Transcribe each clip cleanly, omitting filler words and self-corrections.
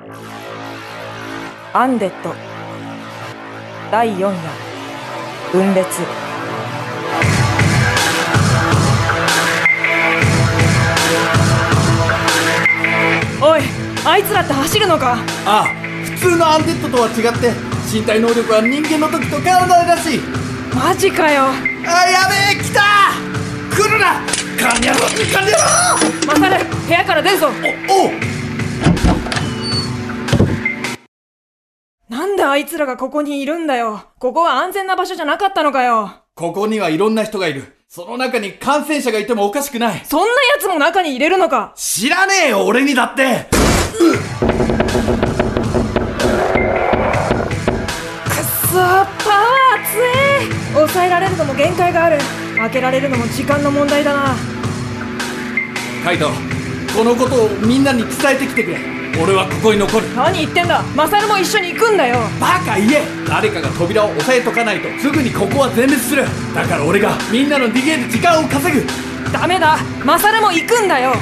アンデッド第4夜分裂。おい、あいつらって走るのか？ ああ、普通のアンデッドとは違って身体能力は人間の時と変わらないらしい。 マジかよ。 あ、やべえ、来たー。来るなカニャロカニャロ。 マサル、部屋から出るぞ。 おう。 なんであいつらがここにいるんだよ。ここは安全な場所じゃなかったのかよ。 ここにはいろんな人がいる。その中に感染者がいてもおかしくない。 そんな奴も中に入れるのか？ 知らねえよ、俺にだって。 くっそー、パワー強え。抑えられるのも限界がある。開けられるのも時間の問題だな。 カイト、このことをみんなに伝えてきてくれ。俺はここに残る。 何言ってんだ。マサルも一緒に行くんだよ。 バカ言え。誰かが扉を押さえとかないとすぐにここは全滅する。だから俺がみんなの逃げる時間を稼ぐ。 ダメだ、マサルも行くんだよ。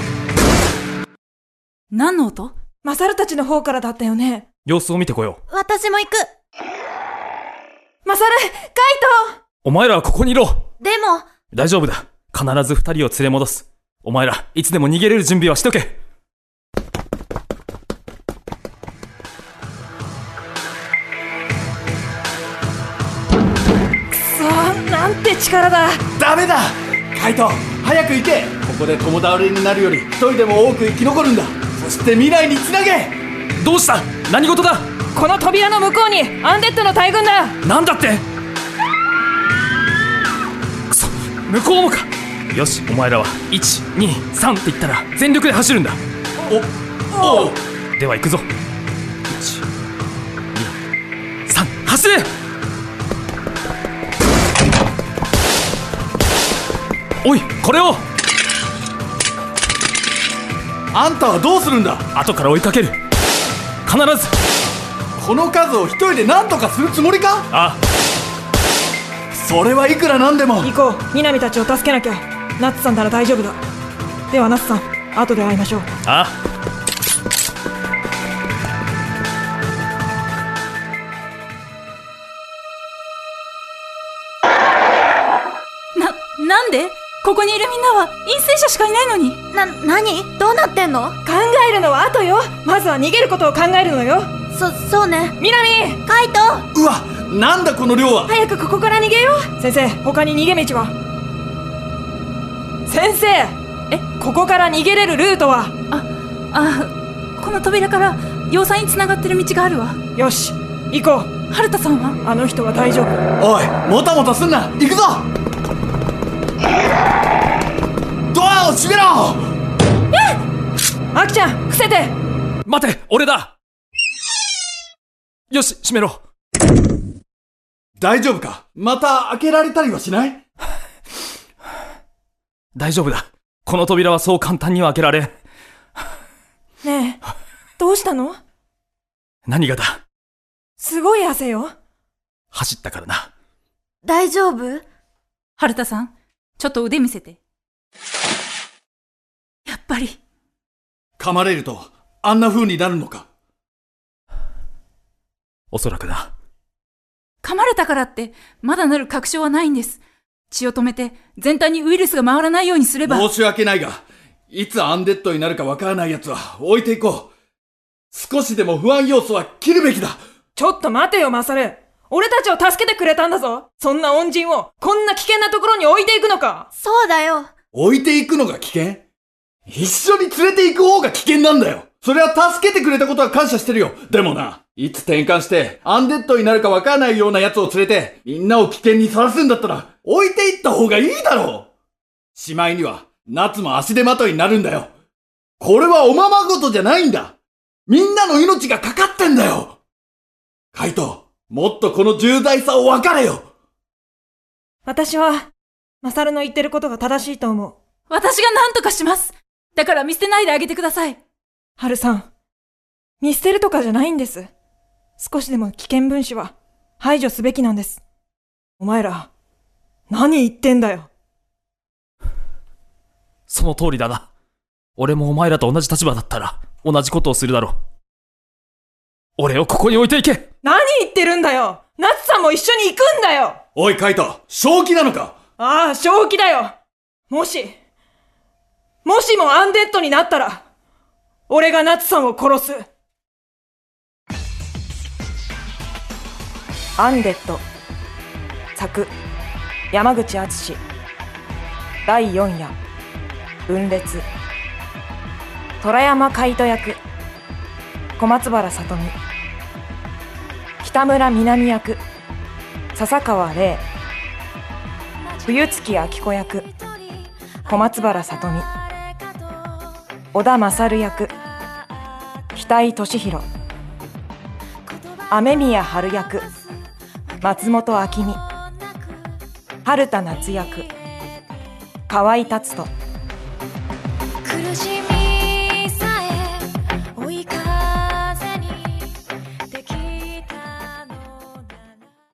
何の音？ マサルたちの方からだったよね。 様子を見てこよう。 私も行く。 マサル、カイト。 お前らはここにいろ。 でも大丈夫だ。必ず二人を連れ戻す。お前らいつでも逃げれる準備はしとけ。 くそー、なんて力だ。 ダメだカイト、早く行け。ここで共倒れになるより一人でも多く生き残るんだ。そして未来につなげ。 どうした？何事だ？ この扉の向こうにアンデッドの大軍だ。 なんだって？くそ、向こうもか。よし、お前らは1、2、3って言ったら全力で走るんだ。 おう。 では行くぞ。1、2、3、走れ。おい、これを。 あんたはどうするんだ？ 後から追いかける。必ず。 この数を一人で何とかするつもりか？ ああ。 それはいくらなんでも。 行こう、南たちを助けなきゃ。ナッツさんなら大丈夫だ。ではナッツさん、後で会いましょう。 ああ。 なんで？ここにいるみんなは陰性者しかいないのに。何？どうなってんの？ 考えるのは後よ。まずは逃げることを考えるのよ。 そうね。 南！ カイト！ うわ、なんだこの量は。 早くここから逃げよう。先生、他に逃げ道は？先生！ここから逃げれるルートは？ この扉から要塞に繋がってる道があるわ。 よし、行こう。 春田さんは？ あの人は大丈夫。 おい、もたもたすんな。行くぞ。ドアを閉めろ。 アキちゃん、伏せて。 待て、俺だ。よし、閉めろ。 大丈夫か？また開けられたりはしない？ 大丈夫だ。この扉はそう簡単には開けられん。 ねえ、どうしたの？ 何がだ？ すごい汗よ。 走ったからな。 大丈夫？春田さん、ちょっと腕見せて。やっぱり。 噛まれるとあんな風になるのか？ おそらくな。 噛まれたからってまだなる確証はないんです。血を止めて全体にウイルスが回らないようにすれば。 申し訳ないが、いつアンデッドになるかわからない奴は置いていこう。少しでも不安要素は切るべきだ。 ちょっと待てよ、マサル。俺たちを助けてくれたんだぞ。そんな恩人をこんな危険なところに置いていくのか？ そうだよ。 置いていくのが危険？一緒に連れて行く方が危険なんだよ。それは助けてくれたことは感謝してるよ。でもな、いつ転換してアンデッドになるかわからないような奴を連れてみんなを危険にさらすんだったら置いていった方がいいだろう。しまいには夏も足手まといになるんだよ。これはおままごとじゃないんだ。みんなの命がかかってんだよ。カイト、もっとこの重大さを分かれよ。 私は、マサルの言ってることが正しいと思う。 私が何とかします。だから見捨てないであげてください。 ハルさん、見捨てるとかじゃないんです。少しでも危険分子は排除すべきなんです。お前ら、何言ってんだよ。 その通りだな。俺もお前らと同じ立場だったら同じことをするだろう。 俺をここに置いていけ。 何言ってるんだよ。ナツさんも一緒に行くんだよ。 おいカイト、正気なのか？ ああ、正気だよ。もしもアンデッドになったら、俺がナツさんを殺す。アンデッド。作、山口敦。第4夜、分裂。虎山海人役、小松原さとみ。北村南役、笹川玲。冬月明子役、小松原さとみ。小田勝役、北井俊弘。雨宮春役、松本明美。春田夏役、河合達人。